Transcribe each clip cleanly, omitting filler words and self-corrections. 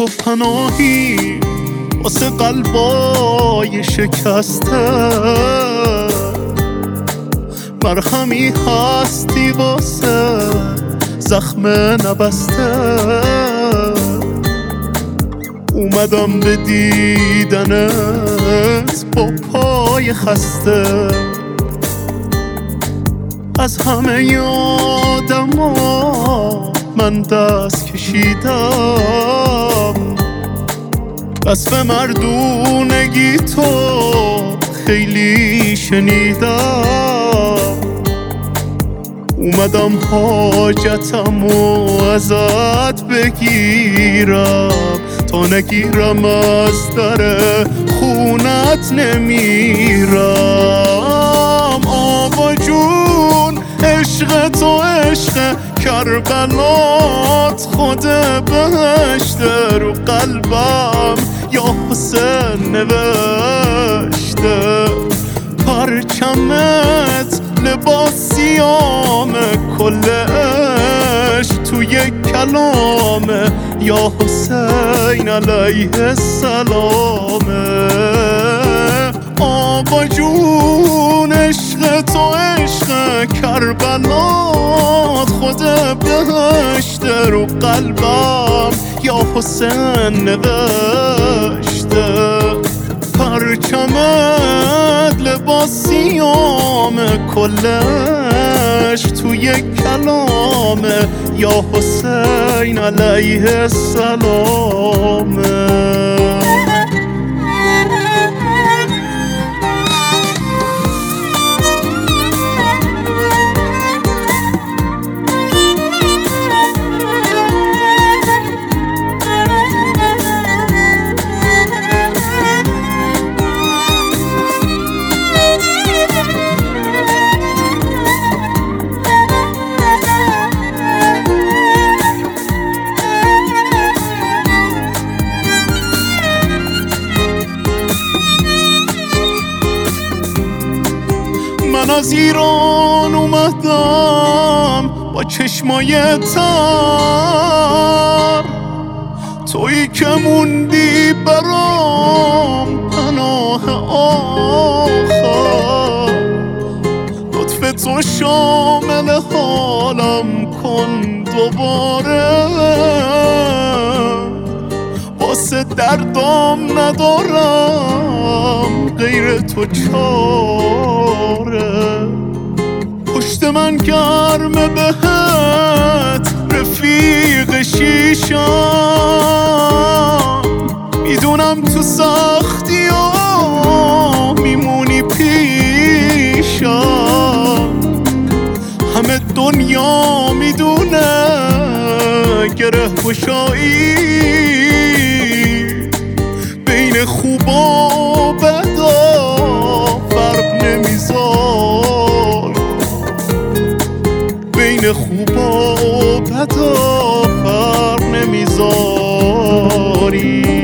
تو پناهی واسه قلبای شکسته، مرهمی هستی واسه زخم نبسته. اومدم به دیدنت با پای خسته، از همه آدما من دست کشیدم، وصف مردونگی تو خیلی شنیدم. اومدم حاجتمو ازت بگیرم، تا نگیرم از در خونت نمیرم. آقا جون عشق تو عشق کربلات، خود بهشته رو قلبم یا حسین نوشته. پرچمت لباسیام کل عشق توی کلامه، یا حسین علیه السلامه. آقا جون عشق تو عشق کربلات، خود بهشته رو قلبم یا حسین نوشته. پرچمت لباسیام کلش توی کلامه، یا حسین علیه السلامه. من از ایران اومدم با چشمای تر، تویی که موندی برام پناه آخر. لطف تو شامل حالم کن دوباره، واسه دردام ندارم غیر تو چاره. پشت من گرمه بهت رفیق شیشم، میدونم تو سختی ها میمونی پیشم. همه دنیا میدونه گره گشایی بین خوب و بدا فرق نمیذار، بین خوب و بدا فرق نمیذاری.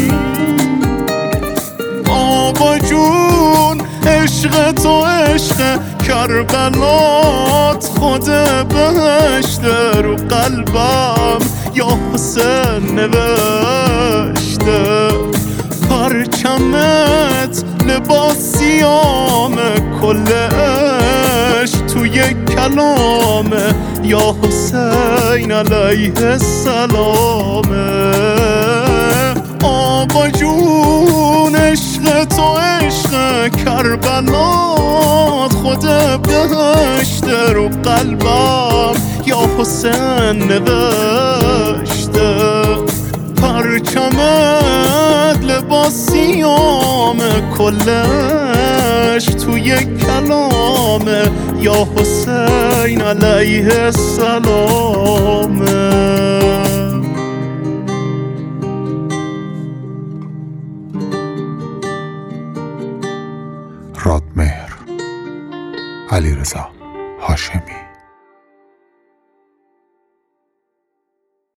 آقا جون عشق تو عشق کربلات، خود بهشته رو قلبم یا حسین نوشته. پرچمت لباسیام کلش توی کلامه، یا حسین علیه السلامه. آقا جون عشق تو عشق کربلات، خود بهشته رو قلبم یا حسین نوشته. پرچمت لباسیام کلش توی کلامه، یا حسین علیه السلامه. رادمهر علیرضا هاشمی.